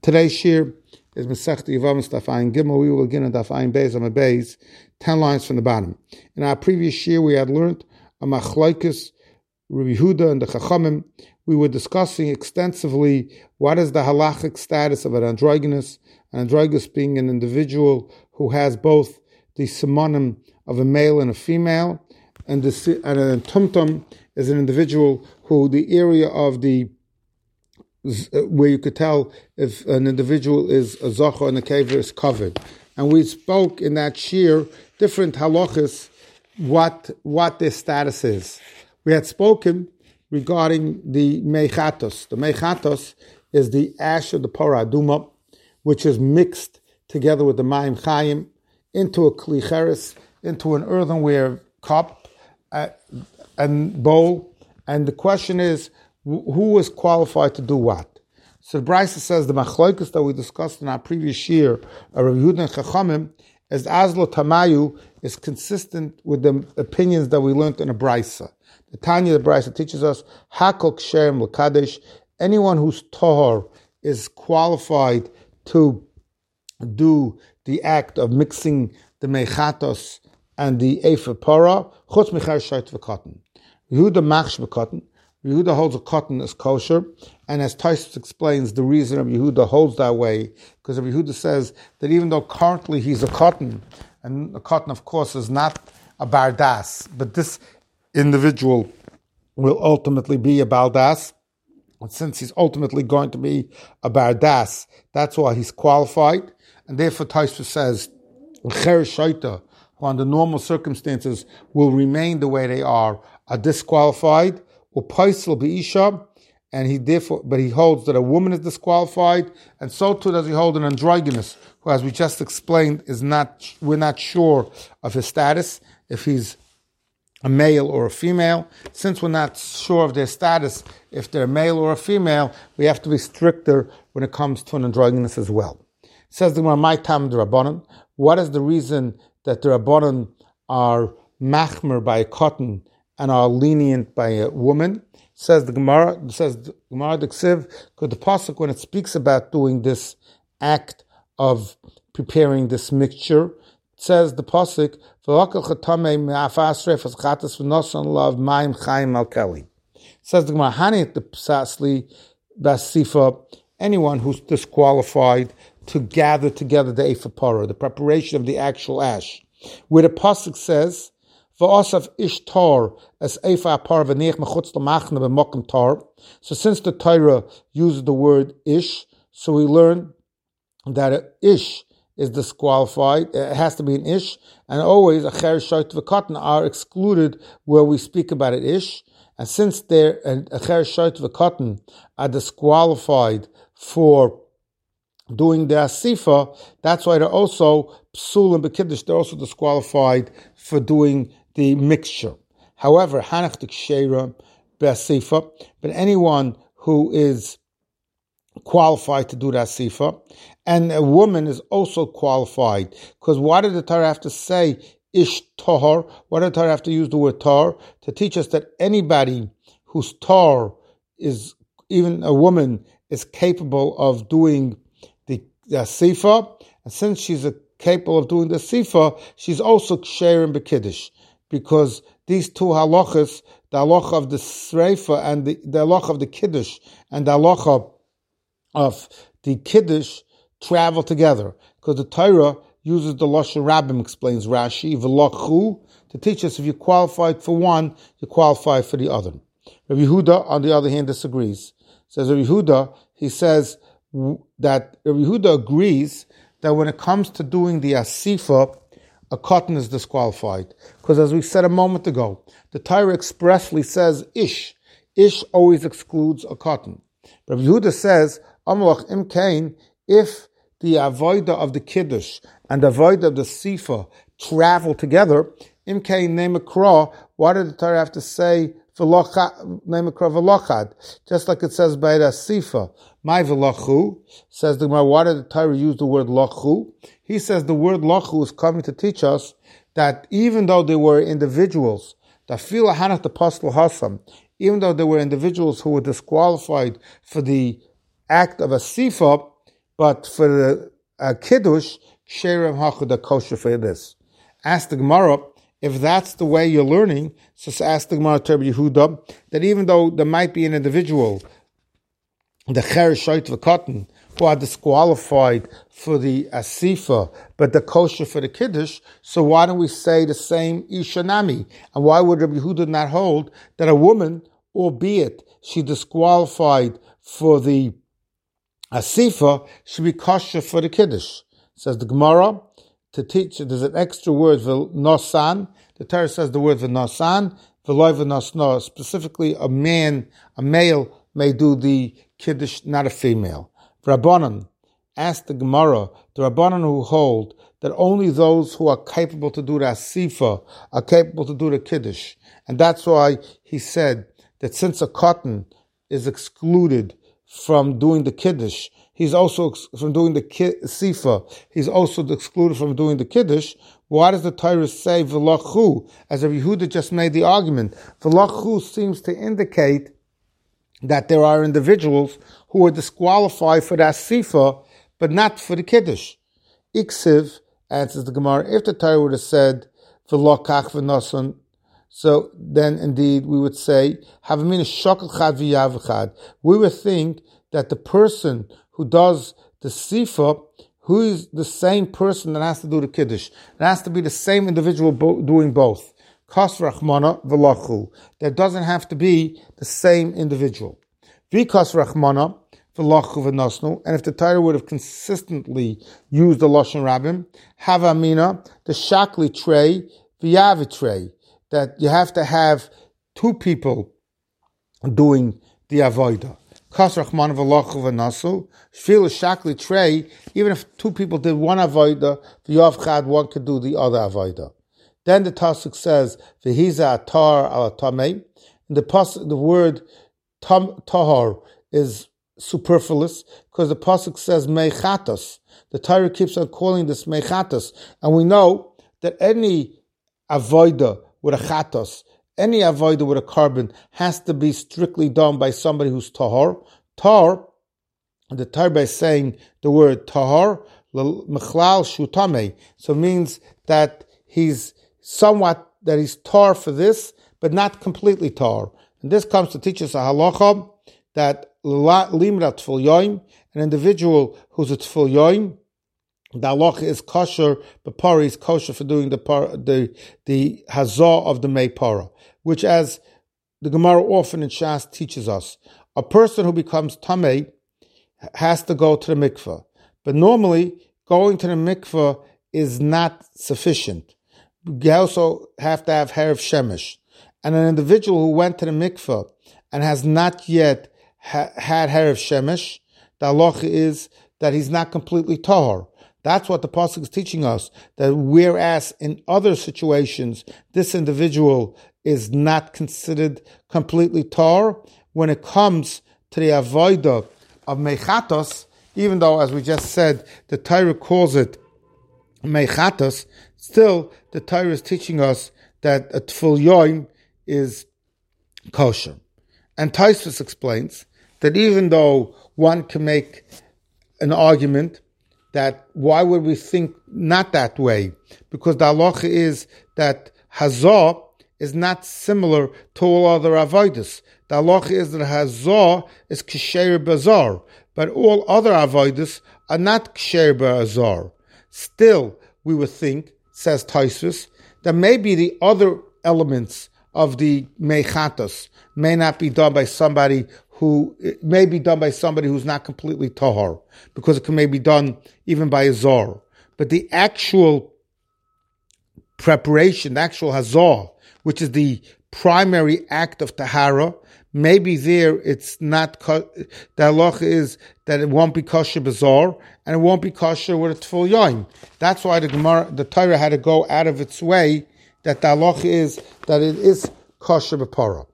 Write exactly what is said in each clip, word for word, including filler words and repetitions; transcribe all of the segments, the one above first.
Today's shir is Masechta Yevamos Daf Ayin Gimel. We will begin at Daf Ayin Beis on Beis, ten lines from the bottom. In our previous shir, we had learned a Machlokes Rabbi Yehuda and the Chachamim. We were discussing extensively what is the halachic status of an androgynous, an androgynous being an individual who has both the simonim of a male and a female, and, the, and a tumtum is an individual who the area of the where you could tell if an individual is a zocher and a kever is covered. And we spoke in that shir different halachas what what their status is. We had spoken regarding the mechatos. The mechatos is the ash of the parah aduma, which is mixed together with the mayim chayim into a kli cheres, into an earthenware cup uh, and bowl. And the question is, who is qualified to do what? So the Brisa says the machlokes that we discussed in our previous year, Rabbi Yehuda and Chachamim, as Azlo Tamayu is consistent with the opinions that we learned in a Brisa. The Tanya, the Brisa teaches us, Hakol Kshem L'Kadesh, anyone who's Tahor is qualified to do the act of mixing the Mechatos and the Efa Para, Chutz Mechar Shait V'Katan. Yehuda Machsh V'Katan. Yehuda holds a cotton as kosher, and as Tosfos explains, the reason of Yehuda holds that way, because Yehuda says that even though currently he's a cotton, and a cotton, of course, is not a bardas, but this individual will ultimately be a baldas, and since he's ultimately going to be a bardas, that's why he's qualified, and therefore Tosfos says, Cher Shaita, who under normal circumstances will remain the way they are, are disqualified, Upaisel Be'isha, and he therefore, but he holds that a woman is disqualified, and so too does he hold an androgynous, who, as we just explained, is not. We're not sure of his status, if he's a male or a female. Since we're not sure of their status, if they're a male or a female, we have to be stricter when it comes to an androgynous as well. It says the Gemara, "My tam the Rabbanon." What is the reason that the Rabbanon are machmer by a cotton and are lenient by a woman? Says the Gemara, says the Gemara the Ksiv, because the pasuk, when it speaks about doing this act of preparing this mixture, it says the pasuk, says the Gemara, Hanit the Psasli Basifa, anyone who's disqualified to gather together the Efa Parah, the preparation of the actual ash, where the pasuk says, V'osav ish tar as efa apar v'neich mechutz l'machna b'mokum tar. So since the Torah uses the word ish, so we learn that a ish is disqualified. It has to be an ish, and always a cher shait v'katan are excluded where we speak about it ish. And since they're a cher shait v'katan are disqualified for doing the asifa, that's why they're also psul and bekiddush. They're also disqualified for doing the mixture. However, hanach t'kshera be'asifa, but anyone who is qualified to do the asifa, and a woman is also qualified, because why did the Torah have to say ish tahor? Why did the Torah have to use the word tar? To teach us that anybody whose tar is, even a woman, is capable of doing the, the asifa, and since she's a capable of doing the sifa, she's also ksher and bekiddush, because these two halachas, the halacha of the sreifa and the, the halacha of the kiddush and the halacha of the kiddush travel together, because the Torah uses the lashon rabbim, explains Rashi, v'lachu, to teach us if you're qualified for one, you're qualified for the other. Rabbi Yehuda, on the other hand, disagrees. Says Rabbi Yehuda, he says that Rabbi Yehuda agrees that when it comes to doing the asifa, a cotton is disqualified. Because as we said a moment ago, the Torah expressly says ish. Ish always excludes a cotton. Rabbi Yehuda says, Amalach im kain, if the avoida of the kiddush and the avoida of the sifa travel together, im kain nemakra, why did the Torah have to say nemakra v'lochad? Just like it says by the sifa. My v'lachu, says the Gemara, why did the Torah use the word lachu? He says the word lachu is coming to teach us that even though there were individuals, that feel hanach the pastel hasam, even though there were individuals who were disqualified for the act of a sifa, but for the uh, kiddush, ksherim hachuda kosher for this. Ask the Gemara, if that's the way you're learning, so ask the Gemara to Rabbi Yehuda, that even though there might be an individual, the cher shoyt v'katan, who are disqualified for the asifa, but the kosher for the kiddush, so why don't we say the same ishanami? And why would Rabbi Yehuda not hold that a woman, albeit she disqualified for the asifa, should be kosher for the kiddush? Says the Gemara, to teach, there's an extra word, v'nosan. The Torah says the word v'nosan, v'loy v'nosno. Specifically, a man, a male, may do the kiddush, not a female. Rabbanan, ask the Gemara, the Rabbanan who hold that only those who are capable to do the asifa are capable to do the kiddush. And that's why he said that since a cotton is excluded from doing the kiddush, he's also ex- from doing the ki- asifa, he's also excluded from doing the kiddush. Why does the Torah say v'lachu? As Rabbi Yehuda just made the argument, v'lachu seems to indicate that there are individuals who are disqualified for the asifa, but not for the kiddush. Iksiv, answers the Gemara, if the Torah would have said v'lokach v'nosan, so then indeed we would say havamina shokal chad v'yavchad. We would think that the person who does the sifa, who is the same person that has to do the kiddush, it has to be the same individual bo- doing both. Kas rachmana v'lachu. There doesn't have to be the same individual. V'kas rachmana v'lachu v'nosnu. And if the Torah would have consistently used the lashon rabbim, havamina the shakli tray v'yavi tray, that you have to have two people doing the avodah. Kas rachmana v'lachu v'nosu. Shvil shakli tray. Even if two people did one avodah, v'yav chad, one could do the other avodah. Then the Pasuk says, "V'hiza atar al tamei." The pasuk, the word tam, tahar is superfluous because the pasuk says meichatos. The Torah keeps on calling this meichatos, and we know that any avodah with a chatos, any avodah with a carbon, has to be strictly done by somebody who's tahar. Tahar, the Torah is saying the word tahar mechlal shutamei, so it means that he's somewhat, that he's tar for this, but not completely tar. And this comes to teach us a halacha that limra tfil yoim, an individual who's a tfil yoim, the halacha is kosher, but para is kosher for doing the par, the the hazah of the mei para, which, as the Gemara often in Shas teaches us, a person who becomes tamei has to go to the mikveh. But normally, going to the mikveh is not sufficient. You also have to have Herav Shemesh. And an individual who went to the mikveh and has not yet ha- had Herav Shemesh, the halacha is that he's not completely tahor. That's what the pasuk is teaching us, that whereas in other situations, this individual is not considered completely tahor, when it comes to the avodah of meichatos, even though, as we just said, the Torah calls it meichatos, still, the Torah is teaching us that a tfil yoim is kosher. And Tosfos explains that even though one can make an argument that why would we think not that way? Because the halacha is that hazah is not similar to all other avodas. The halacha is that hazah is ksher bazar, but all other avodas are not ksher bazar. Still, we would think, says Tosfos, that maybe the other elements of the meichatos may not be done by somebody who, it may be done by somebody who's not completely tahor, because it can maybe be done even by a zor. But the actual preparation, the actual hazah, which is the primary act of tahara, maybe there it's not, the halacha is that it won't be kosher bazar, and it won't be kosher with a tfil yoim. That's why the Gemara, the Torah had to go out of its way that the halacha is that it is kosher b'para.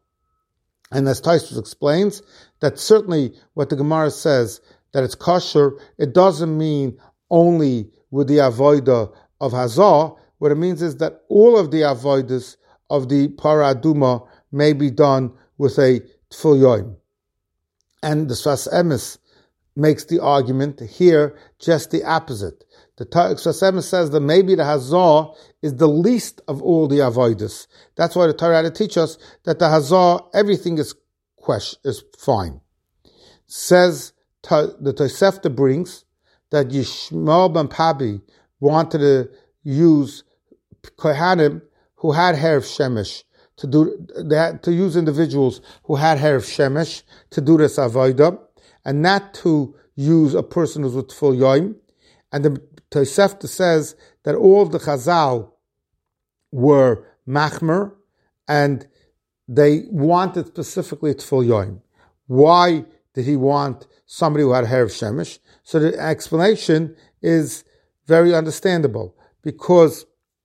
And as Tosfos explains, that certainly what the Gemara says, that it's kosher, it doesn't mean only with the avodah of hazah. What it means is that all of the avodas of the para aduma may be done with a tfil yoim. And the Sfas Emes makes the argument. Here, just the opposite. The Torah says that maybe the Hazah is the least of all the avodas. That's why the Torah had to teach us that the Hazah, everything is question, is fine. Says the Tosefta brings that Yishmael ben Pabi wanted to use Kohanim who had hair of Shemesh to do they had to use individuals who had hair of Shemesh to do this avodah, and not to use a person who's with full yoim. And the Tosefta says that all of the Chazal were machmer, and they wanted specifically full yoim. Why did he want somebody who had hair of Shemesh? So the explanation is very understandable, because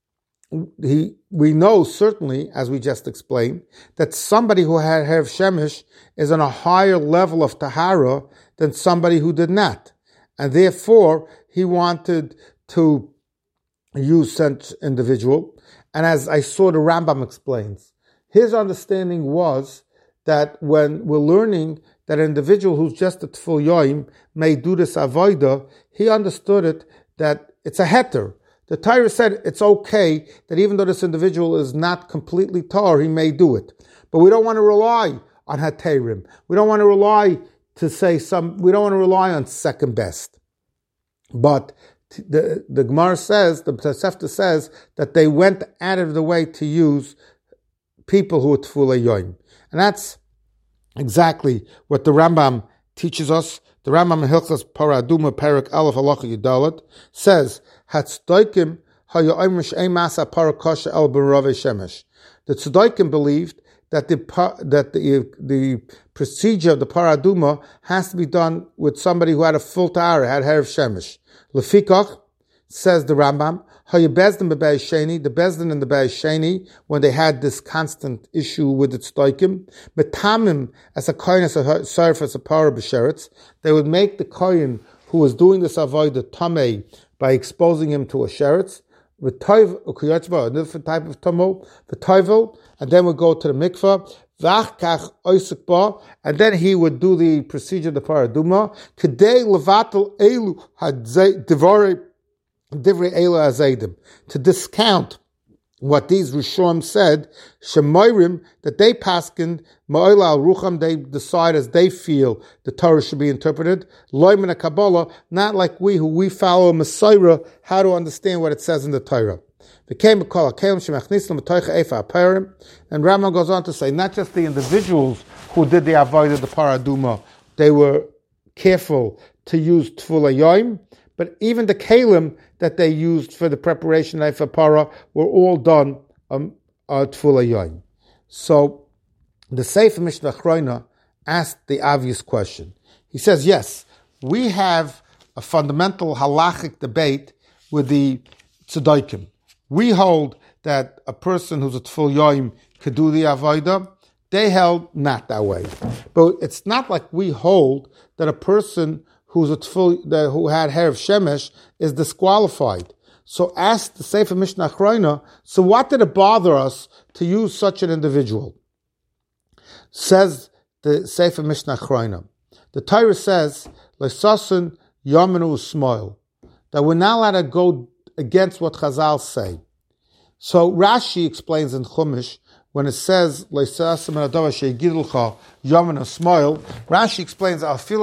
he, we know certainly, as we just explained, that somebody who had hair of Shemesh is on a higher level of Tahara than somebody who did not. And therefore, he wanted to use such individual. And as I saw the Rambam explains, his understanding was that when we're learning that an individual who's just a Tful Yoim may do this avodah, he understood it that it's a heter. The Torah said it's okay that even though this individual is not completely tar, he may do it. But we don't want to rely on heterim. We don't want to rely to say some, we don't want to rely on second best. But the, the Gemara says, the Tosefta says, that they went out of the way to use people who are Tfulei Yoim. And that's exactly what the Rambam teaches us. The Rambam in Hilchas Paraduma Perik Aleph Halacha Yudalet says, "Hatzdoikim hayoyim she'ei masa parakosha el berove shemesh." The Tzdoikim believed that the that the the procedure of the Paraduma has to be done with somebody who had a full tahara, had hair of shemesh. Lefikach, says the Rambam, hayabezdim bebeis sheni, the bezdin and the beis sheni, when they had this constant issue with the tzdoikim, metamim as a kohen as a serf as a para b'sheretz, they would make the kohen who was doing this avodah tamei by exposing him to a sheretz, with toiv ukiyotva, a different type of tamo, the toivel, and then would go to the mikvah. And then he would do the procedure of the paraduma. Today, levatel elu divrei elu azeidim, to discount what these Rishon said, shemoirim, that they paskined ma'ola al rucham, they decide as they feel the Torah should be interpreted. Loimin a Kabbalah, not like we who we follow Messiah, how to understand what it says in the Torah. And Rambam goes on to say, not just the individuals who did the avodah the paraduma, they were careful to use tfula yoim, but even the kalim that they used for the preparation of the para were all done um, uh, tfula yoim. So the Sefer Mishnah Achroina asked the obvious question. He says, yes, we have a fundamental halachic debate with the tzedaikim. We hold that a person who's a tful yoim could do the avodah. They held not that way. But it's not like we hold that a person who's a tful, that, who had hair of shemesh is disqualified. So ask the Sefer Mishnah Achroina, so what did it bother us to use such an individual? Says the Sefer Mishnah Achroina. The Torah says, Leisasun Yominu Smoil, that we're not allowed to go against what Chazal say. So Rashi explains in Chumash, when it says Rashi explains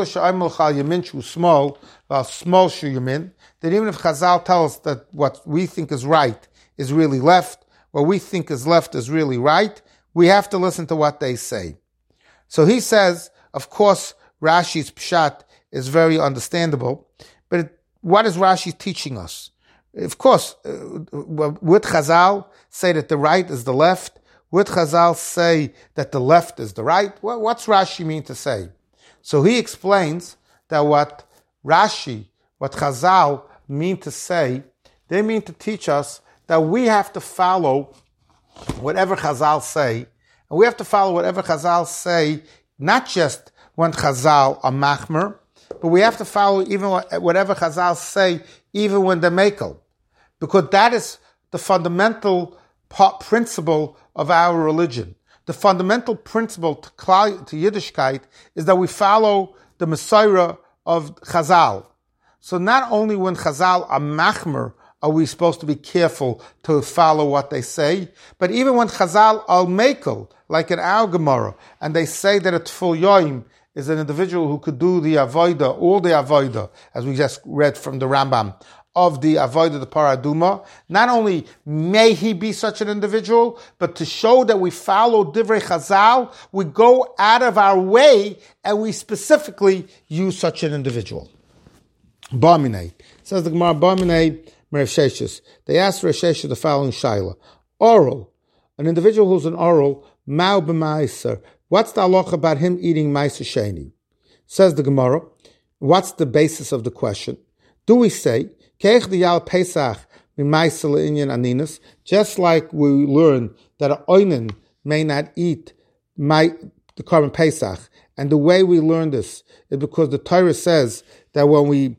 that even if Chazal tells us that what we think is right is really left, what we think is left is really right, we have to listen to what they say. So he says, of course, Rashi's pshat is very understandable, but it, what is Rashi teaching us? Of course, uh, would Chazal say that the right is the left? Would Chazal say that the left is the right? Well, what's Rashi mean to say? So he explains that what Rashi, what Chazal mean to say, they mean to teach us that we have to follow whatever Chazal say, and we have to follow whatever Chazal say, not just when Chazal are machmer, but we have to follow even whatever Chazal say, even when they're mekel. Because that is the fundamental principle of our religion. The fundamental principle to, to Yiddishkeit is that we follow the Messiah of Chazal. So not only when Chazal are machmer are we supposed to be careful to follow what they say, but even when Chazal are mekel, like in our Gemara, and they say that a Tful Yoim is an individual who could do the avodah, all the avodah, as we just read from the Rambam, of the avodah, the paraduma. Not only may he be such an individual, but to show that we follow Divrei Chazal, we go out of our way and we specifically use such an individual. Barminei. Says the Gemara, Barminei Rav Sheshes. They asked Rav Sheshes the following shaila. Oral. An individual who's an oral, mau b'maiser. What's the halacha about him eating maiser sheni? Says the Gemara. What's the basis of the question? Do we say, keich diyal pesach b'maiser le'inyan aninas, just like we learn that an oinen may not eat my, the carbon pesach, and the way we learn this is because the Torah says that when we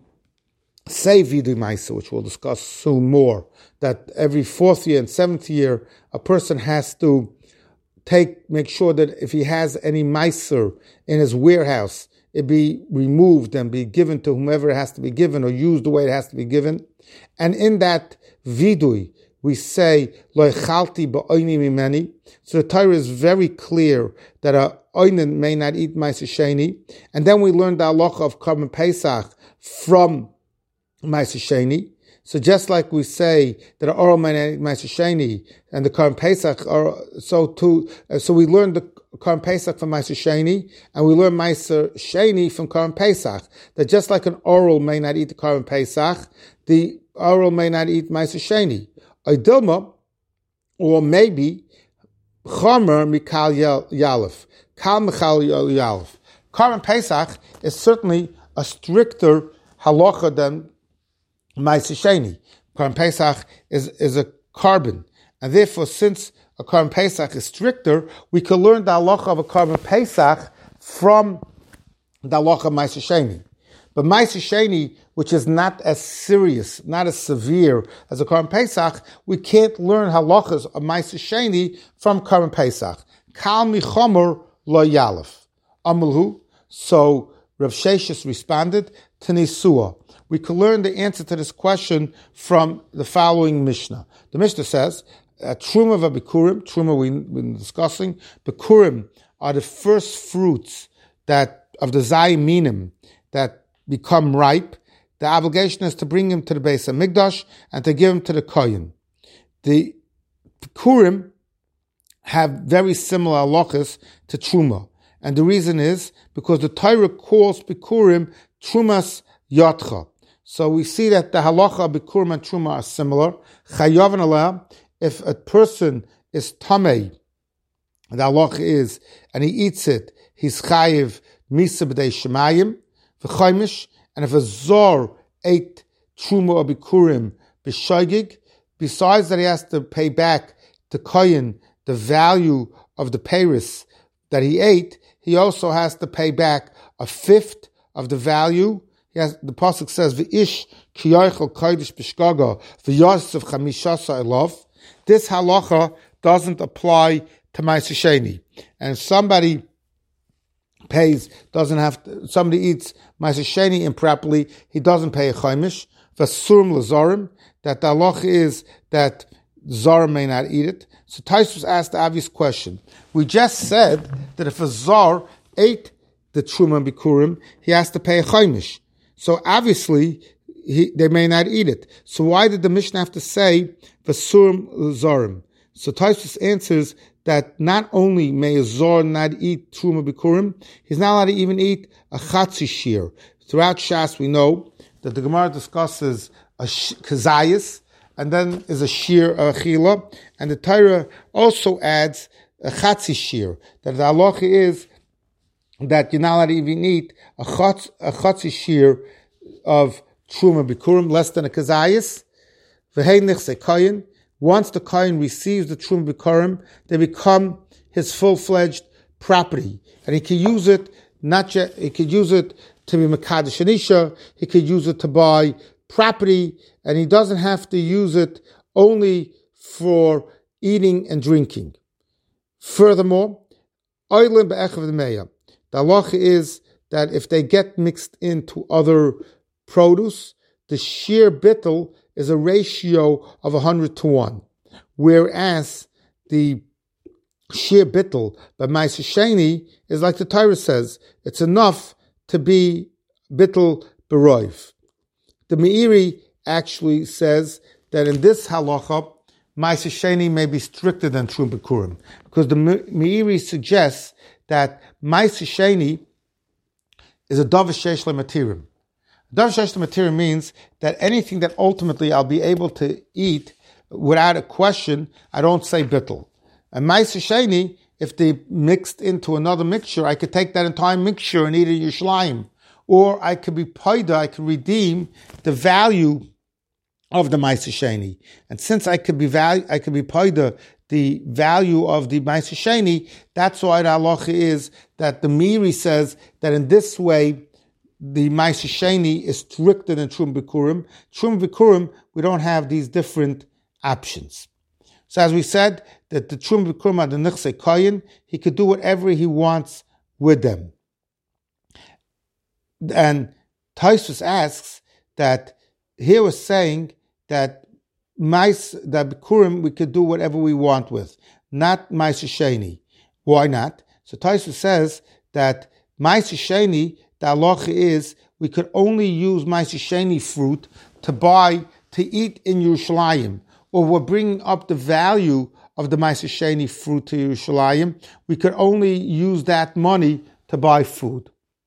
say vidu ma'isa, which we'll discuss soon more, that every fourth year and seventh year, a person has to take, make sure that if he has any ma'aser in his warehouse, it be removed and be given to whomever it has to be given, or used the way it has to be given. And in that vidui, we say, lo echalti ba'oini mimeni. So the Torah is very clear that a oinen may not eat ma'aser sheni. And then we learned the halacha of Karban Pesach from Ma'aser Sheni. So just like we say that an oral may not eat Ma'aser Sheni and the Karban Pesach, are so too. Uh, so we learned the Karban Pesach from Ma'aser Sheni, and we learn Ma'aser Sheni from Karban Pesach. That just like an oral may not eat the Karban Pesach, the oral may not eat Ma'aser Sheni. A dilma, or maybe Chomer Mikal Yalef, Kal Mikal Yalef. Karban Pesach is certainly a stricter halacha than Ma'aser Sheni. Karban Pesach is, is a carbon. And therefore, since a Karban Pesach is stricter, we can learn the halacha of a Karban Pesach from the halacha of Ma'aser Sheni. But Ma'aser Sheni, which is not as serious, not as severe as a Karban Pesach, we can't learn halachas of Ma'aser Sheni from Karban Pesach. Kal michomer lo yalef. Amalhu. So Rav Sheshes responded to Nisua. We can learn the answer to this question from the following Mishnah. The Mishnah says, Truma v'Bikurim, Truma we've been discussing, Bikurim are the first fruits that of the Zayiminim that become ripe. The obligation is to bring him to the Beis HaMikdash and to give him to the Kohen. The Bikurim have very similar halachas to Truma. And the reason is because the Torah calls Bikurim Trumas Yotcha. So we see that the halacha of Bikurim and Truma are similar. Chayav aleh, if a person is tamei, the halacha is, and he eats it, he's chayiv misa b'dei shemayim v'chaimish. And if a zor ate Truma or Bikurim b'shoigig, besides that he has to pay back to Kohen the value of the peiris that he ate, he also has to pay back a fifth of the value. Yes, the pasuk says, "V'ish kiyochel kodesh b'shgaga v'yosef chamishasa elov." This halacha doesn't apply to Ma'aser Sheni, and if somebody pays, doesn't have to, somebody eats Ma'aser Sheni improperly, he doesn't pay a chaimish. V'surim lezorim, that the halacha is that zar may not eat it. So Taisus asked the obvious question. We just said that if a zar ate the Truma and Bikurim, he has to pay a chaimish. So obviously, he, they may not eat it. So why did the Mishnah have to say v'surim zarim? So Taisus answers that not only may a zar not eat Truma Bikurim, he's not allowed to even eat a chatzi shir. Throughout Shas, we know that the Gemara discusses a kazayas, and then is a shir achila, and the Torah also adds a chatzi shir. That the halacha is that you're not allowed to even eat a chatz, a chatzi shir of Truma Bikurim, less than a kazayas. V'hei nichse kohen. Once the kohen receives the Truma Bikurim, they become his full-fledged property, and he can use it. Not just, he could use it to be mekadesh anisha. He could use it to buy property, and he doesn't have to use it only for eating and drinking. Furthermore, oilim be'echav d'meya. The halacha is that if they get mixed into other produce, the sheer bittul is a ratio of one hundred to one, whereas the sheer bittul by Ma'aser Sheni is like the Torah says, it's enough to be bittul beroiv. The Meiri actually says that in this halacha, Ma'aser Sheni may be stricter than Trum Bikurim, because the Meiri suggests that Ma'aser Sheni is a davar sheish lematirim. Davar sheish lematirim means that anything that ultimately I'll be able to eat without a question, I don't say bittul. And Ma'aser Sheni, if they mixed into another mixture, I could take that entire mixture and eat it in Yerushalayim. Or I could be paida, I could redeem the value of the Ma'aser Sheni. And since I could be value, I could be paida the value of the Ma'aser Sheni, that's why the halacha is that the Meiri says that in this way, the Ma'aser Sheni is stricter than Trum Bikurim. Trum Bikurim, we don't have these different options. So as we said, that the Trum Bikurim are the Nichsei Koyin, he could do whatever he wants with them. And Tosfos asks that here we're saying that mais that Bikurim we could do whatever we want with, not Ma'aser Sheni. Why not? So Tosfos says that Ma'aser Sheni, the halacha is we could only use Ma'aser Sheni fruit to buy to eat in Yerushalayim, or we're bringing up the value of the Ma'aser Sheni fruit to Yerushalayim. We could only use that money to buy food.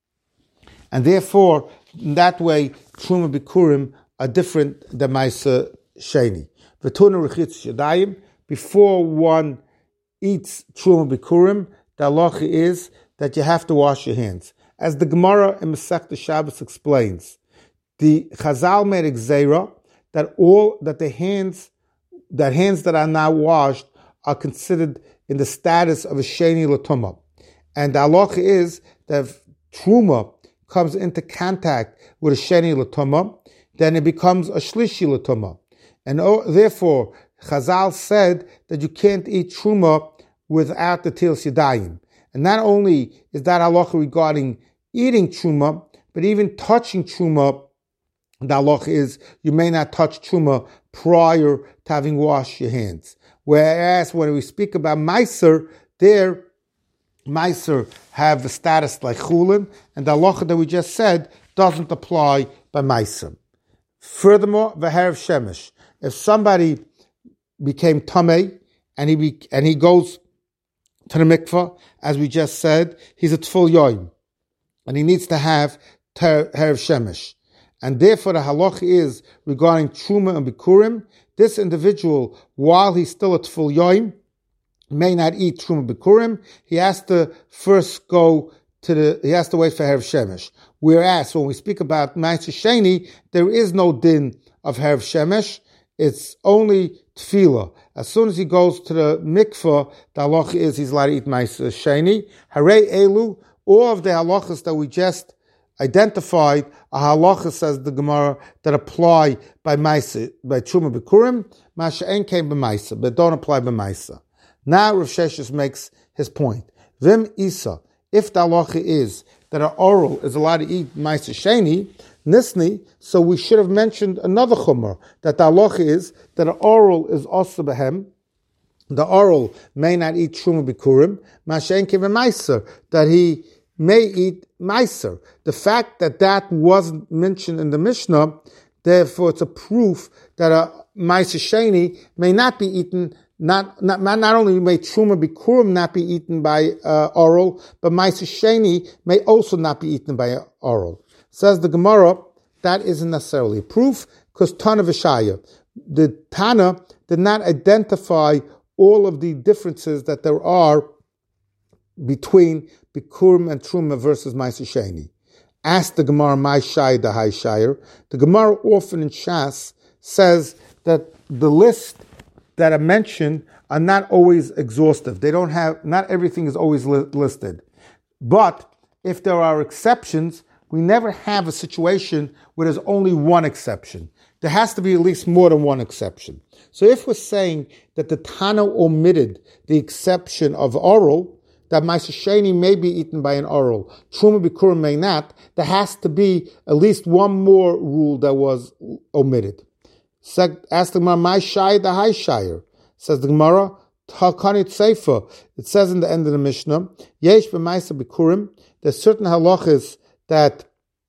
And therefore, in that way, Truma Bikurim are different than Ma'aser Sheni. V'tuna rechitz yadayim, before one eats Truma Bikurim, the halacha is that you have to wash your hands. As the Gemara in Masechta Shabbos explains, the Chazal made a gzeira that all, that the hands, that hands that are now washed are considered in the status of a Sheni L'Tumah. And the halacha is that if Truma comes into contact with a Sheni L'Tumah, then it becomes a Shlishi L'Tumah. And oh, therefore, Chazal said that you can't eat Truma without the Tilas Yadayim. And not only is that halacha regarding eating Truma, but even touching Truma, the halacha is you may not touch Truma prior to having washed your hands. Whereas when we speak about Meiser, there, Meiser have a status like Chulin, and the halacha that we just said doesn't apply by Meiser. Furthermore, V'herav Shemesh. If somebody became Tamei, and he be, and he goes to the mikvah, as we just said, he's a Tful Yoim, and he needs to have Herav Shemesh. And therefore the halacha is regarding Truma and Bikurim, this individual, while he's still a Tful Yoim, may not eat Truma Bikurim. He has to first go to the, he has to wait for Herav Shemesh. Whereas when we speak about Ma'aser Sheni, there is no din of Herav Shemesh. It's only Tefillah. As soon as he goes to the mikveh, the halacha is he's allowed to eat Ma'aser Sheni. Harei Elu, all of the halachas that we just identified are halachas, says the Gemara, that apply by Ma'aser, by Truma Bikurim, Ma'ashe'en came by Ma'aser, but don't apply by Ma'aser. Now Rav Sheshes makes his point. Vim Isa, if the halacha is that an oral is allowed to eat Ma'aser Sheni, Nisni, so we should have mentioned another chumrah, that the halacha is that an oral is also behem, the oral may not eat Truma Bikurim, Ma'ashe'en came by Ma'aser, that he may eat Ma'aser. The fact that that wasn't mentioned in the Mishnah, therefore it's a proof that a Ma'aser Sheni may not be eaten. Not, not, not only may Truma Bikurim not be eaten by uh, oral, but Ma'aser Sheni may also not be eaten by oral. Says the Gemara, that isn't necessarily a proof, because Tana V'Shaya, the Tana did not identify all of the differences that there are between Bikurim and Truma versus Ma'aser Sheni. Ask the Gemara, my Shai the High Shire. The Gemara often in Shas says that the list that are mentioned are not always exhaustive. They don't have, not everything is always li- listed. But if there are exceptions, we never have a situation where there's only one exception. There has to be at least more than one exception. So if we're saying that the Tana omitted the exception of oral, that Ma'aser Sheni may be eaten by an oral. Truma Bikurim may not. There has to be at least one more rule that was omitted. Ask the Gemara, my Shai the High Shire. Says the Gemara, Talkanit Seifa. It says in the end of the Mishnah, Yesh b'Ma'aser Bikurim. There's certain halachas that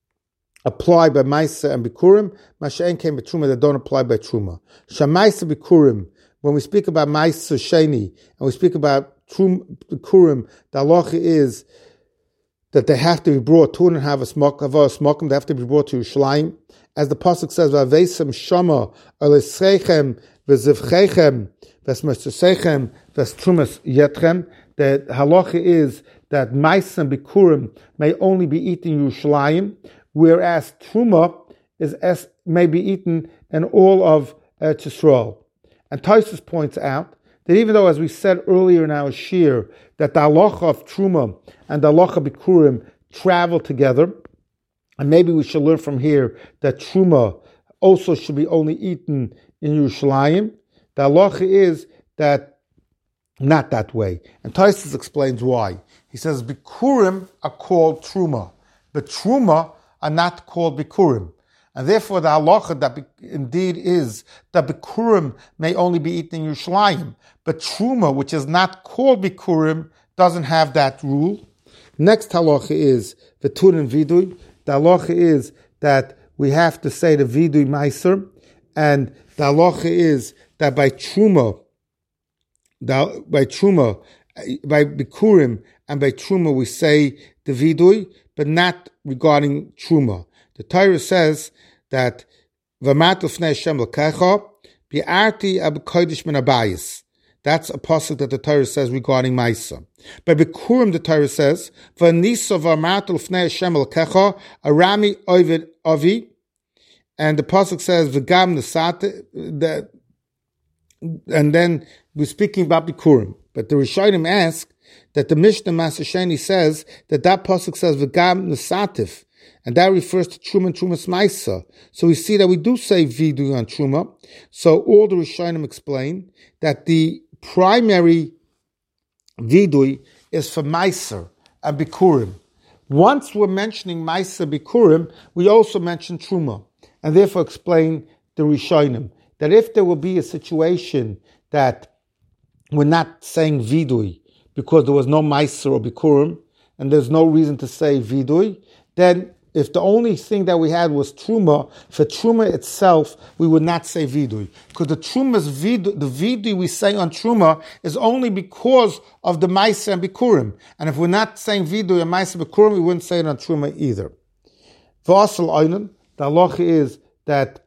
apply by Ma'aser and Bikurim. Masha'en came by Truma that don't apply by Truma. Sha'Ma'aser Bikurim. When we speak about Ma'aser Sheni and we speak about Trum Bikurim, the halacha is that they have to be brought to and have a smoke, have a smoke, they have to be brought to Yerushalayim. As the pasuk says, "Va'veisem shama aleschechem v'zivchechem v'smertzechem v'strumas yetchem." The halacha is that Ma'aser and Bikurim may only be eaten in Yerushalayim, whereas Truma is as, may be eaten in all of Eretz Yisrael. And Tosfos points out that even though, as we said earlier in our shir, that the halacha of Truma and the halacha Bikurim travel together, and maybe we should learn from here that Truma also should be only eaten in Yerushalayim, the halacha is that not that way. And Tosfos explains why. He says Bikurim are called Truma, but Truma are not called Bikurim. And therefore the halacha that be, indeed is that Bikurim may only be eaten in Yerushalayim, but Truma, which is not called Bikurim, doesn't have that rule. Next halacha is V'tur and Vidui. The halacha is that we have to say the Vidui Ma'aser, and the halacha is that by Truma, the, by Truma, by Bikurim and by Truma we say the Vidui, but not regarding Truma. The Torah says that V'amatu fnei Hashem l'kecha bi'arti ab kodesh min habayis. That's a pasuk that the Torah says regarding Ma'aser. By Bikurim, the Torah says V'nisa v'amatu fnei Hashem l'kecha arami ovid avi, and the pasuk says V'gam nesate. That, and then we're speaking about Bikurim. But the Rishonim ask that the Mishnah Ma'aser Sheni says that that pasuk says V'gam nesatif, and that refers to Truma and Trumas Ma'aser. So we see that we do say Vidui on Truma. So all the Rishonim explain that the primary Vidui is for Ma'aser and Bikurim. Once we're mentioning Ma'aser Bikurim, we also mention Truma, and therefore explain the Rishonim that if there will be a situation that we're not saying Vidui because there was no Ma'aser or Bikurim, and there's no reason to say Vidui, then if the only thing that we had was Truma, for Truma itself, we would not say Vidui. Because the Truma's Vidui, the Vidui we say on Truma is only because of the Ma'aser and Bikurim. And if we're not saying Vidui and Ma'aser Bikurim, we wouldn't say it on Truma either. For Asal Einan, the halacha is that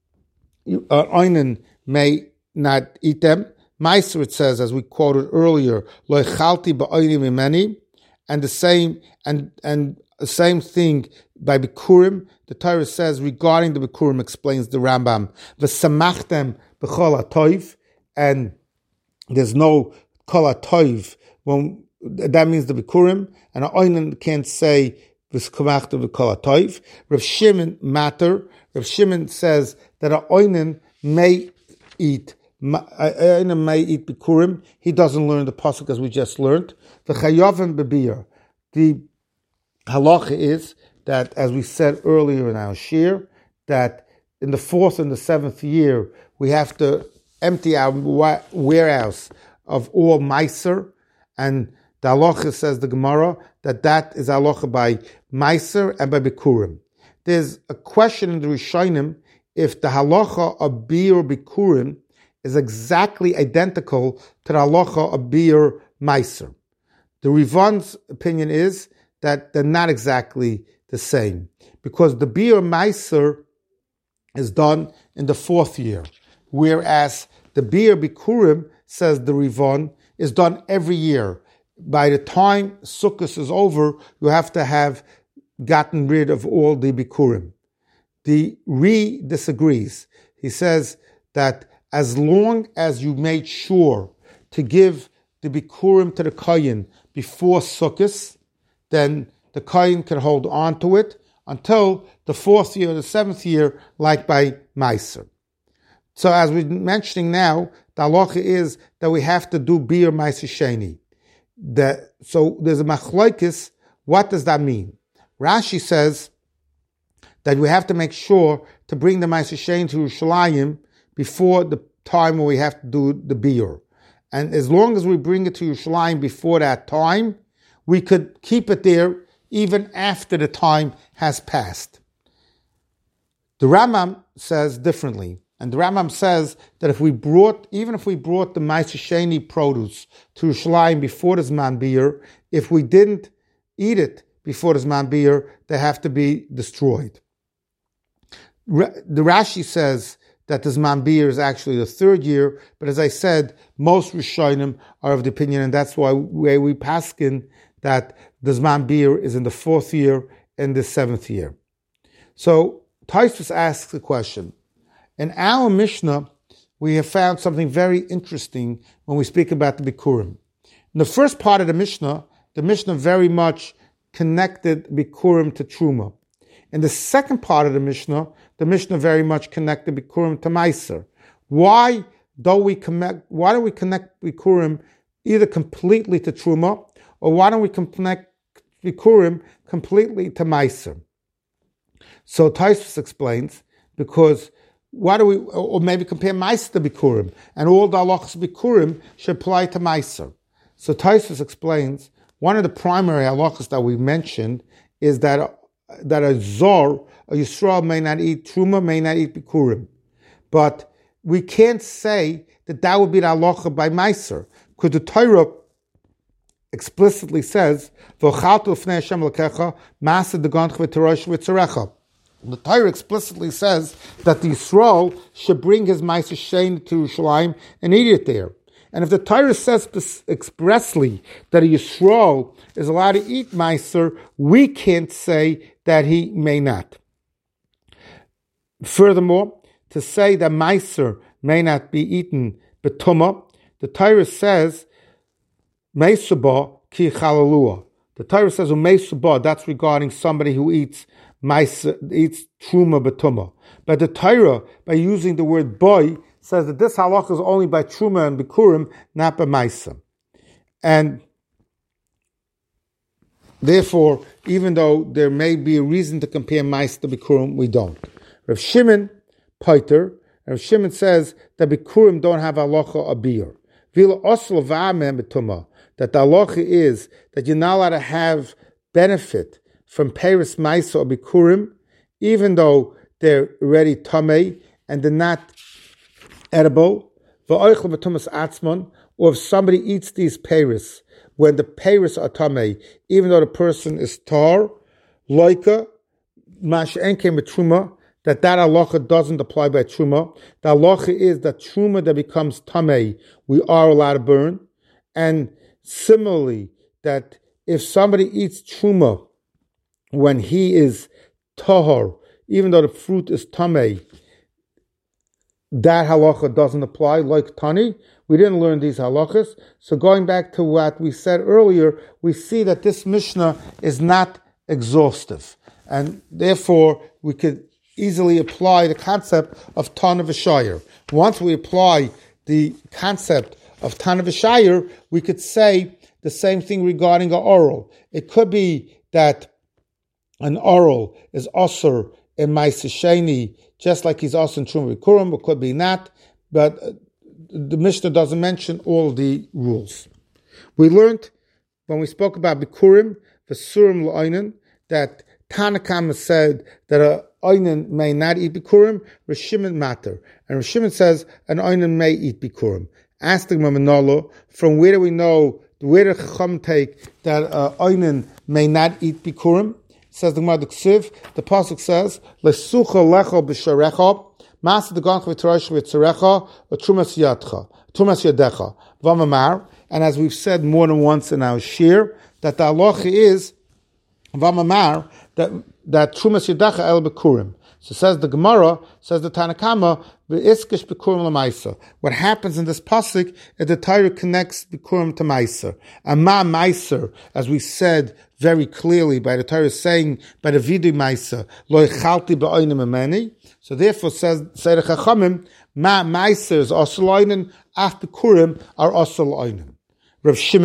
uh, Einan may not eat them. Ma'aser, it says, as we quoted earlier, Lo echalti ba'oini mimeni, and the same, and, and, the same thing by Bikurim. The Torah says regarding the Bikurim, explains the Rambam, V'samachtem b'chol ha'toiv, and there's no kol ha'toiv. When that means the Bikurim, and a Oinen can't say V'samachtem b'chol ha'toiv. Rav Shimon matter. Rav Shimon says that a Oinen may eat. Oinen may eat Bikurim. He doesn't learn the pasuk as we just learned. V'chayovim b'bir. The halacha is that, as we said earlier in our shir, that in the fourth and the seventh year, we have to empty our warehouse of all Ma'aser, and the halacha says, the Gemara, that that is halacha by Ma'aser and by Bikurim. There's a question in the Rishonim if the halacha of Bir Bikurim is exactly identical to the halacha of Bir Ma'aser. The Rivan's opinion is that they're not exactly the same, because the Bir Ma'aser is done in the fourth year, whereas the Bir Bikurim, says the Rivan, is done every year. By the time Sukkot is over, you have to have gotten rid of all the Bikurim. The Ri disagrees. He says that as long as you made sure to give the Bikurim to the Kohen before Sukkot, then the Kohen can hold on to it until the fourth year or the seventh year, like by Ma'aser. So as we're mentioning now, the halacha is that we have to do Bir Ma'aser Sheni. that, so there's a machlokes. What does that mean? Rashi says that we have to make sure to bring the Ma'aser Sheni to Yerushalayim before the time when we have to do the biur. And as long as we bring it to Yerushalayim before that time, we could keep it there even after the time has passed. The Rambam says differently. And the Rambam says that if we brought, even if we brought the Ma'aser Sheni produce to Yerushalayim before the Zman Biur, if we didn't eat it before the Zman Biur, they have to be destroyed. The Rashi says that the Zman Biur is actually the third year, but as I said, most Rishonim are of the opinion, and that's why we, we paskin that the Zman Biur is in the fourth year and the seventh year. So Tosfos asks the question. In our Mishnah, we have found something very interesting when we speak about the Bikurim. In the first part of the Mishnah, the Mishnah very much connected Bikurim to Truma. In the second part of the Mishnah, the Mishnah very much connected Bikurim to Meiser. Why don't we connect? Why don't we connect Bikurim either completely to Truma, or why don't we connect Bikurim completely to Meiser? So Tosfos explains, because why do we, or maybe compare Meiser to Bikurim, and all the halachas Bikurim should apply to Meiser. So Tosfos explains, one of the primary halachas that we mentioned is that that a Zor, a Yisrael, may not eat Truma, may not eat Bikurim. But we can't say that that would be the halacha by Meiser, because the Torah explicitly says, V'chaltu ufnei Hashem l'kecha, ma'aseh deganch v'terosh v'tzarecha. The Torah explicitly says that the Yisrael should bring his Ma'aser Sheni to Yerushalayim and eat it there. And if the Torah says expressly that a Yisrael is allowed to eat Meiser, we can't say that he may not. Furthermore, to say that Meiser may not be eaten betumah, the Torah says, Meisubah ki chalalua. The Torah says, Meisubah, that's regarding somebody who eats Meiser, eats Truma betumah. But the Torah, by using the word boy, says that this halach is only by Truma and Bikurim, not by Meiser. And therefore, even though there may be a reason to compare Meiser to Bikurim, we don't. Rav Shimon Paiter, Rav Shimon says that Bikurim don't have halacha abir. Vila oslo v'amem betumah, that the halacha is that you're not allowed to have benefit from Paris Meiser or Bikurim, even though they're already tamei and they're not edible, or if somebody eats these peiros when the peiros are tamei, even though the person is tar, loika, mash'en came with truma, that that halacha doesn't apply by truma. The halacha is that truma that becomes tamei, we are allowed to burn, and similarly, that if somebody eats truma when he is tahor, even though the fruit is tamei, that halacha doesn't apply, like Tani. We didn't learn these halachas. So going back to what we said earlier, we see that this Mishnah is not exhaustive. And therefore, we could easily apply the concept of Tana v'Shayir. Once we apply the concept of Tana v'Shayir, we could say the same thing regarding an oral. It could be that an oral is osur in Ma'aser Sheni, just like he's also in Truma Bikurim, it could be not, but the Mishnah doesn't mention all the rules. We learned, when we spoke about Bikurim, V'surim l'oinen, that Tanna Kama said that a oinen may not eat Bikurim, Rav Shimon matter. And Rav Shimon says an oinen may eat Bikurim. Ask the Manolo, from where do we know, where did Chacham take that a oinen may not eat Bikurim? Says the Gemara, the Ksiv, the pasuk says, "Lesucha lecha b'sharecha, mas the ganch v'tarash v'tzarecha, v'trumas yadcha, trumas yadecha, v'amamar." And as we've said more than once in our shir, that the halacha is v'amamar, that that trumas yadecha el b'kurim. So says the Gemara, says the Tanna Kama, v'iskish b'kurim l'maisa. What happens in this pasuk is the Torah connects b'kurim to meiser. And ma meiser, as we said very clearly by the Torah saying by the vidui meiser, lo ichalti ba'oinim ameni. So therefore says say the Chachamim, ma meiser is osel oinen, af b'kurim are osel oinen. Rav Shimon,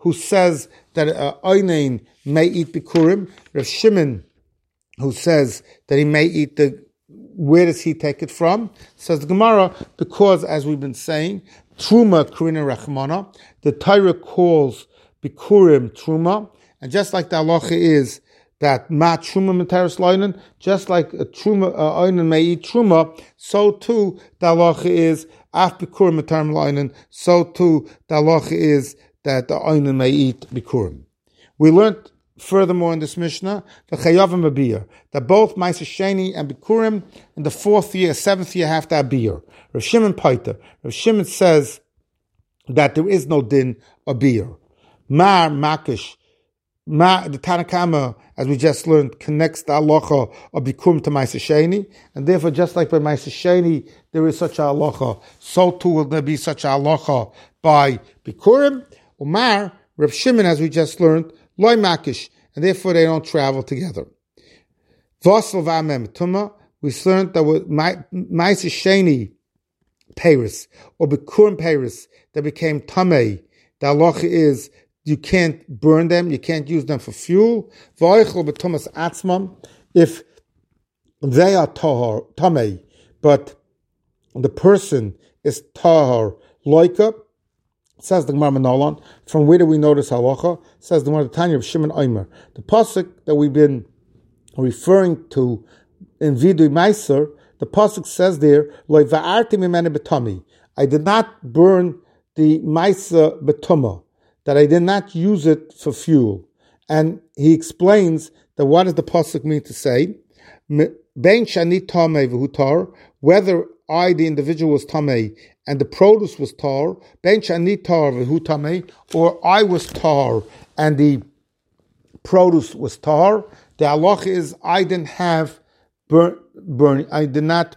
who says that uh, Oinain may eat Bikurim, Rav Shimon, who says that he may eat the, where does he take it from? Says the Gemara, because, as we've been saying, Truma Karina Rachmana, the Torah calls Bikurim Truma, and just like the halacha is that Ma Truma Materis Leinen, just like a Truma Oinen may eat Truma, so too the halacha is Af Bikurim Materim Leinen, so too the halacha is that the Oinen may eat Bikurim. We learned furthermore in this Mishnah, the Chayavim Abiyah, that both Ma'aser Sheni and Bikurim in the fourth year, seventh year have to have Abiyah. Rav Shimon Paita, Rav Shimon says that there is no din Abiyah. Mar Makish, Ma, the Tanakama, as we just learned, connects the halacha of Bikurim to Ma'aser Sheni, and therefore, just like by Ma'aser Sheni, there is such a halacha, so too will there be such a halacha by Bikurim. Umar, Rav Shimon, as we just learned, Loi Makish, and therefore they don't travel together. Vosel V'amem Tuma, we learned that with Ma'aser Sheni Paris, or Bikurim Paris, that became Tamei, the halacha is you can't burn them, you can't use them for fuel. V'oichel b'tumas atzmam, if they are tahor, tamei, but the person is tahor loika, says the Gemara Manolan. From where do we know this halacha? Says the Gemara Tanya of Shimon Omer. The pasuk that we've been referring to in Vidui Meiser, the pasuk says there, Loi va'arti mimene b'tami, I did not burn the Meiser b'tuma, that I did not use it for fuel. And he explains that what does the pasuk mean to say? Ben shani tamei v'hutar, whether I, the individual, was tamei and the produce was tar, ben shani tar v'hu tamei, or I was tar and the produce was tar. The halacha is I didn't have burn, burn, I did not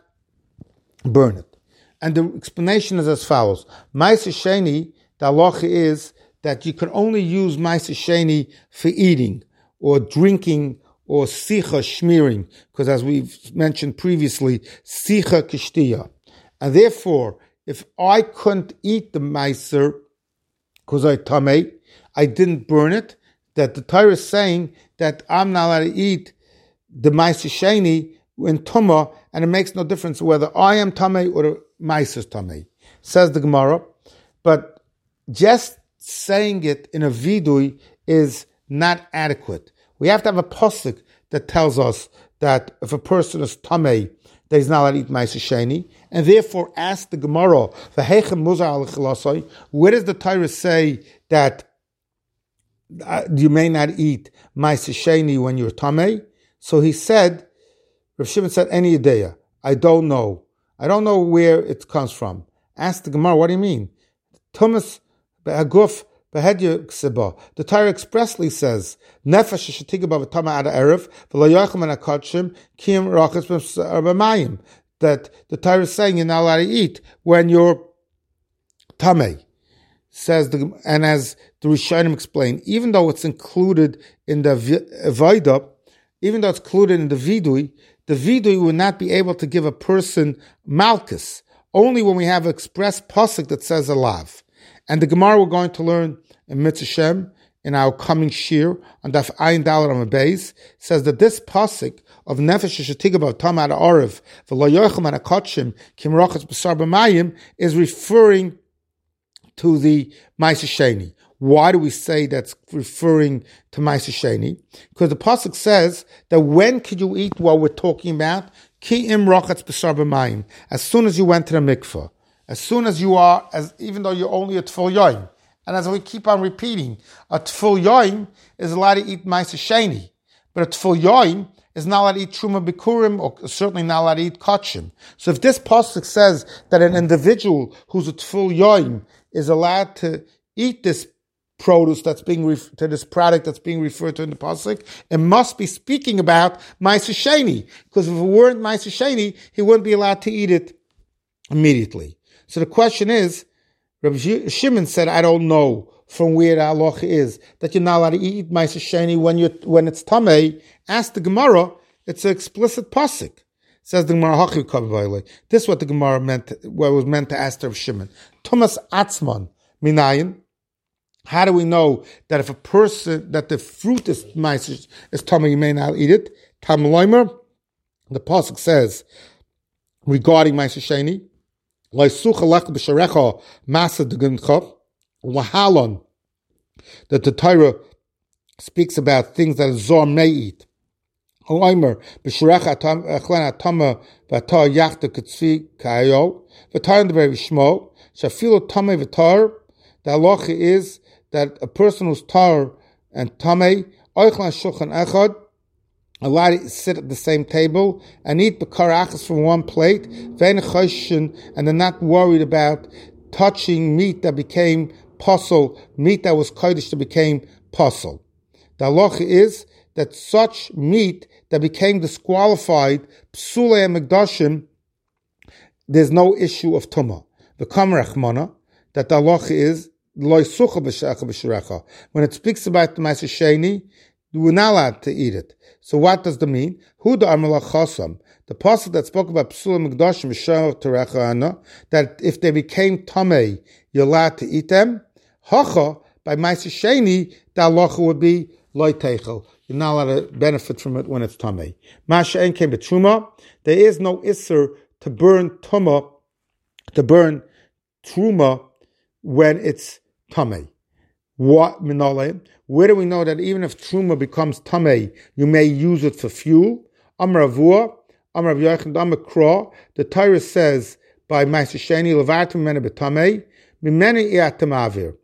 burn it. And the explanation is as follows: Ma'aser Sheni, the halacha is that you can only use Ma'aser Sheni for eating or drinking or sicha shmiring, because as we've mentioned previously, sicha kishtiya. And therefore, if I couldn't eat the Ma'aser because I tamei, I didn't burn it, that the Torah is saying that I'm not allowed to eat the Ma'aser Sheni in Tumah, and it makes no difference whether I am tamei or the Ma'aser is tamei. Says the Gemara, but just saying it in a vidui is not adequate. We have to have a pasuk that tells us that if a person is tamei, that he's not allowed to eat Ma'aser Sheni, and therefore ask the Gemara, where does the Torah say that uh, you may not eat Ma'aser Sheni when you're tamei? So he said, Rav Shimon said, any idea? I don't know. I don't know where it comes from. Ask the Gemara, what do you mean? Tumas Be'aguf Be'hedya Ksiba. The Torah expressly says, Nefesh shetiga b'tama ad erev v'lo yochel min hakotshim kiyam rachas b'mayim. That the Torah is saying you're not allowed to eat when you're tamei. Says the, and as the Rishonim explain, even though it's included in the Vaida, even though it's included in the Vidui, the Vidui will not be able to give a person malchus, only when we have an express pasuk that says alav. And the Gemara we're going to learn in Mitzvah Shem, in our coming shir, on Daf Ayin Dalet on the base, says that this pasuk of Nefesh shetiga b'tama ad erev v'lo yochel min hakotshim kim rachas b'sar b'mayim is referring to the Ma'aser Sheni. Why do we say that's referring to Ma'aser Sheni? Because the pasuk says that when could you eat what we're talking about? Ki im rachatz b'sar b'mayim. As soon as you went to the mikveh. As soon as you are, as even though you're only a tful yoim. And as we keep on repeating, a tful yoim is allowed to eat Ma'aser Sheni. But a tful yoim is not allowed to eat Truma Bikurim, or certainly not allowed to eat Kotshim. So if this pasuk says that an individual who's a tful yoim is allowed to eat this produce that's being ref- to this product that's being referred to in the pasuk, it must be speaking about Ma'aser Sheni, because if it weren't Ma'aser Sheni, he wouldn't be allowed to eat it immediately. So the question is, Rabbi Shimon said, I don't know from where the halacha is that you're not allowed to eat Ma'aser Sheni when you when it's tamei. Ask the Gemara, it's an explicit pasuk. Says the Gemara, this is what the Gemara meant, what was meant to ask Rabbi Shimon. Tumas atzman minayin. How do we know that if a person, that the fruit is meiser is tummy, you may not eat it? Tam Loimer, the pasuk says regarding meiser sheni, Loisuchalach b'sharecha masa deguncha wahalon, that the Torah speaks about things that a zor may eat. Loimer b'sharecha achlan atama v'atar yachta k'tzvi kayo v'tar in the very shmo shafilo tamei v'tar. The halacha is that a person who's tar and tamei oichlan shulchan echad, allowed to sit at the same table and eat bakar achas from one plate, and they're not worried about touching meat that became posel, meat that was kodesh that became posel. The halacha is that such meat that became disqualified, psulei and mekdashim, there's no issue of tumah. The kamerach mana, that the halacha is when it speaks about the meiser sheni, we're not allowed to eat it. So what does that mean? Who the Amala Chasam? The pasuk that spoke about Psula Mikdashim V'Shem Terecha Ana, that if they became tamei, you're allowed to eat them. Hacha, by meiser sheni, the halacha would be loy teichel. You're not allowed to benefit from it when it's tamei. Masha en came to truma. There is no isser to burn tuma, to burn truma when it's tamei. What minole? Where do we know that even if truma becomes tamei, you may use it for fuel? Amar Avua, Amar Yochanan, Amar Kra. The Torah says by meiser sheni levartum mena betamei mimeni iatamaver.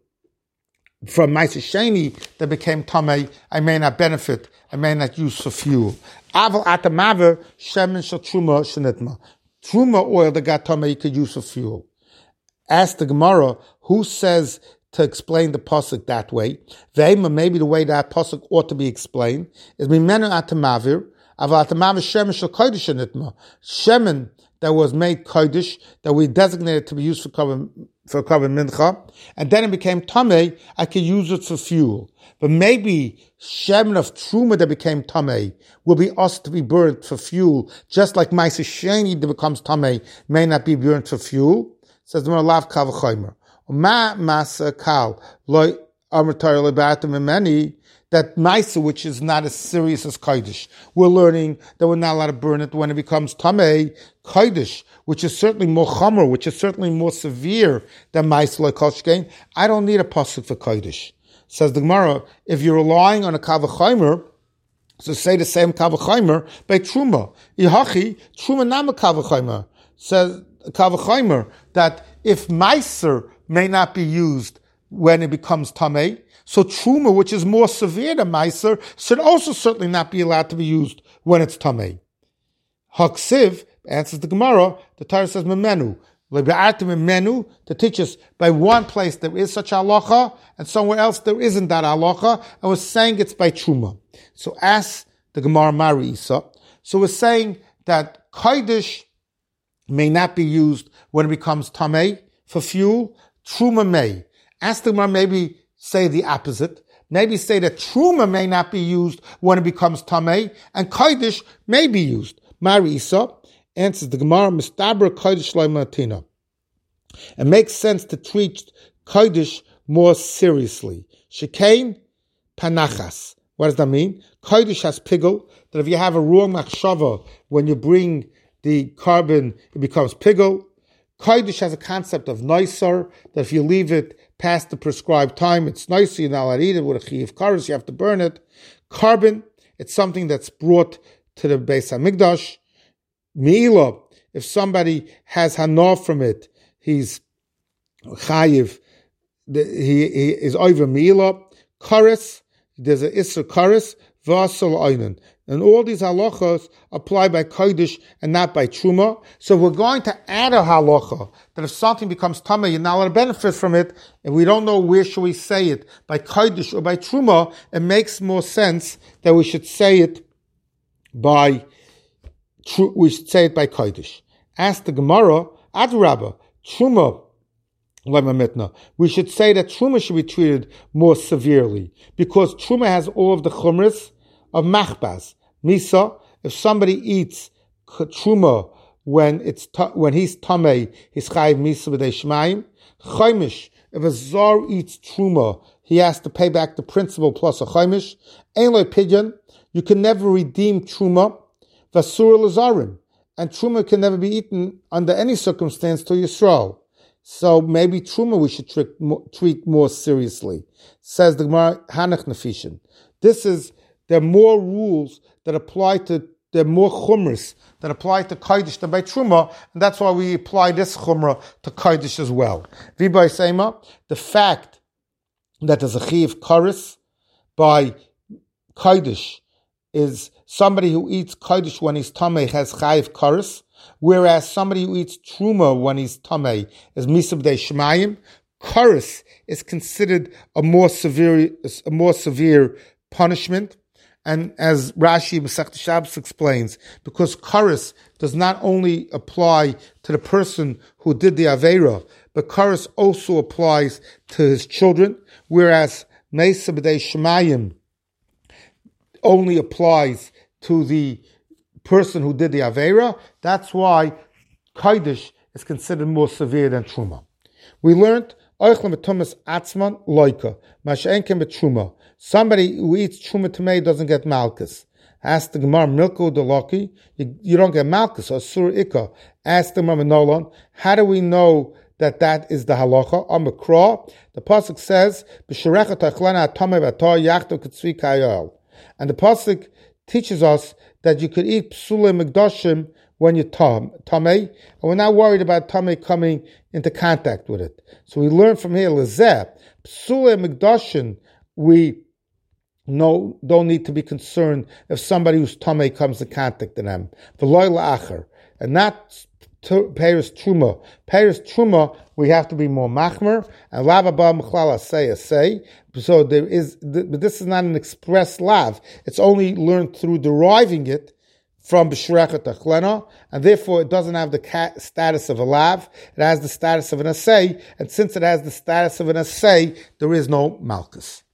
From meiser sheni that became tamei, I may not benefit, I may not use for fuel. Aval atamaver shemen shel truma shenitma. Truma oil that got tamei you could use for fuel. Ask the Gemara, who says to explain the pasuk that way? Ve'ema, maybe the way that pasuk ought to be explained is mimenu atamavir, aval atamavir shemen shel kodesh nitma. Shemen that was made kodesh, that we designated to be used for korban for korban mincha, and then it became tamei. I could use it for fuel. But maybe shemen of truma that became tamei will be asked to be burnt for fuel, just like meiser sheni that becomes tamei may not be burnt for fuel. Says the Gemara, lav kal v'chaymer. Ma masa kal loy amar lebatim many, that ma'isa which is not as serious as kodesh. We're learning that we're not allowed to burn it when it becomes tamei. Kodesh, which is certainly more chomer, which is certainly more severe than ma'isa like kol shkein. I don't need a pasuk for kodesh. Says the Gemara, if you're relying on a kal v'chaymer, so say the same kal v'chaymer by truma. Ihachi truma nama kal v'chaymer. Says kal v'chaymer that if meiser may not be used when it becomes tamei, so truma, which is more severe than meiser, should also certainly not be allowed to be used when it's tamei. Haksiv answers the Gemara. The Torah says memenu, memenu, to teach us by one place there is such halacha, and somewhere else there isn't that halacha, and we're saying it's by truma. So ask the Gemara Mari Isa. So we're saying that kodesh may not be used when it becomes tamei for fuel. Truma may. Ask the Gemara, maybe say the opposite. Maybe say that truma may not be used when it becomes tamei, and kodesh may be used. Mari Isa answers the Gemara, mistabra kodesh loimatina. It makes sense to treat kodesh more seriously. Shekain panachas. What does that mean? Kodesh has pigul, that if you have a wrong machshava when you bring the carbon, it becomes pigul. Kodesh has a concept of noiser, that if you leave it past the prescribed time, it's nicer, you're not allowed to eat it with a chiv kares, you have to burn it. Carbon, it's something that's brought to the Beis HaMikdash. Meila, if somebody has hana from it, he's chayiv, he, he is over meila. Kares, there's an isser kares, v'asal oinen. And all these halachas apply by kodesh and not by truma. So we're going to add a halacha that if something becomes tamei, you're not allowed to benefit from it, and we don't know where should we say it, by kodesh or by truma. It makes more sense that we should say it by we should say it by kodesh. Ask the Gemara, Adrabba, truma. We should say that truma should be treated more severely because truma has all of the chumras of machbaz. Misa, if somebody eats truma when it's when he's tamei, he's chayiv misa b'dei shmayim. Chaimish, If a Zar eats Truma, he has to pay back the principal plus a Chaimish. Ein lo pidyon, you can never redeem Truma. Vasur Lazarim. And Truma can never be eaten under any circumstance to Yisrael. So maybe Truma we should treat more, treat more seriously. Says the Gemara, Hanach Nefishin. This is, there are more rules that apply to, there are more chumras that apply to Kodesh than by Truma, and that's why we apply this chumrah to Kodesh as well. V'bay Seima, the fact that there's a chiv karis by Kodesh is somebody who eats Kodesh when he's Tameh has chayiv karis, whereas somebody who eats Truma when he's Tameh is Misabdei Shemayim. Karis is considered a more severe, a more severe punishment. And as Rashi Masechta Shabbos explains, because Karis does not only apply to the person who did the Aveira, but Karis also applies to his children, whereas Misabdei Shemayim only applies to the person who did the Aveira. That's why Kodesh is considered more severe than Truma. We learned Atzman Loika, Mash'enkem Truma. Somebody who eats Truma Tamei doesn't get Malchus. Ask the Gemara Milko Deloki, you, you don't get Malchus or Sur Ika. Ask the Gemara Nolan, how do we know that that is the halacha? On the Makra, the pasuk says, "B'sherecha tachlana tamei v'atar yachto k'tzvi kayol," and the pasuk teaches us that you could eat psule mikdashim when you're tam, tamei, and we're not worried about tamei coming into contact with it. So we learn from here, lezeh, psule mikdashim, we no don't need to be concerned if somebody who's tamei comes in contact with them. V'loy la'acher, and not Paris Truma. Paris Truma, we have to be more machmer, and lava ba mechlala say say. So there is, but this is not an express lav. It's only learned through deriving it from b'shrechet achlena, and therefore it doesn't have the status of a lav. It has the status of an assay, and since it has the status of an assay, there is no malchus.